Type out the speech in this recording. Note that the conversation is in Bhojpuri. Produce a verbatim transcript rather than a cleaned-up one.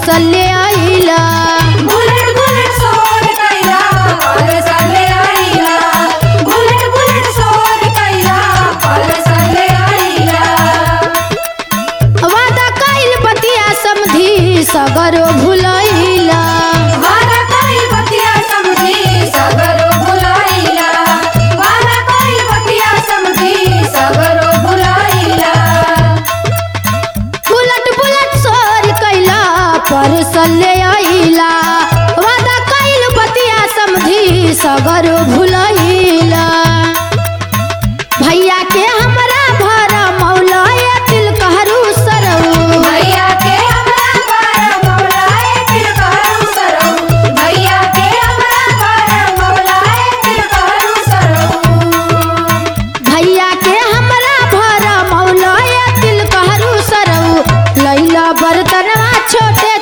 पार्सल ले आइला बुलेट बुलेट सोर कैला पार्सल ले आइला बुलेट बुलेट सोर कैला पार्सल ले आइला वादा कइल बतिया समझी सगरो भुलैला वादा कइल बतिया समझी सगरो भुलाइला वादा कइल बतिया समझी सगरो भुलाइला बुलेट बुलेट सोर कैला पार्सल ले आइला वादा कइल बतिया समझी सगरो भुलैला भैया के हमरा भरा मौला ये दिल कहरू सरऊ भैया के हमरा बारा मौलाए दिल करू सरऊ भैया के हमरा बारा मौलाए दिल करू सरऊ भैया के हमरा भरा मौला ये दिल कहरू सरऊ लैला बर्तनवा छोटे